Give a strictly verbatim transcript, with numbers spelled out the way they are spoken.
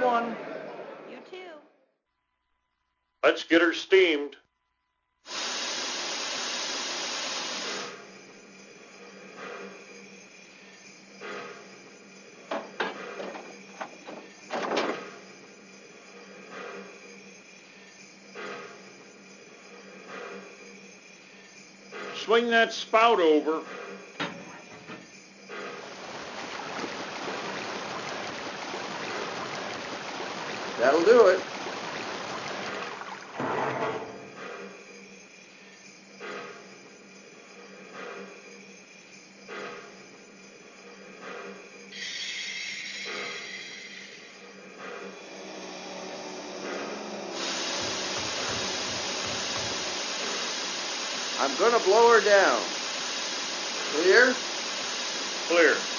one. You too. Let's get her steamed. Swing that spout over. That'll do it. I'm gonna blow her down. Clear? Clear.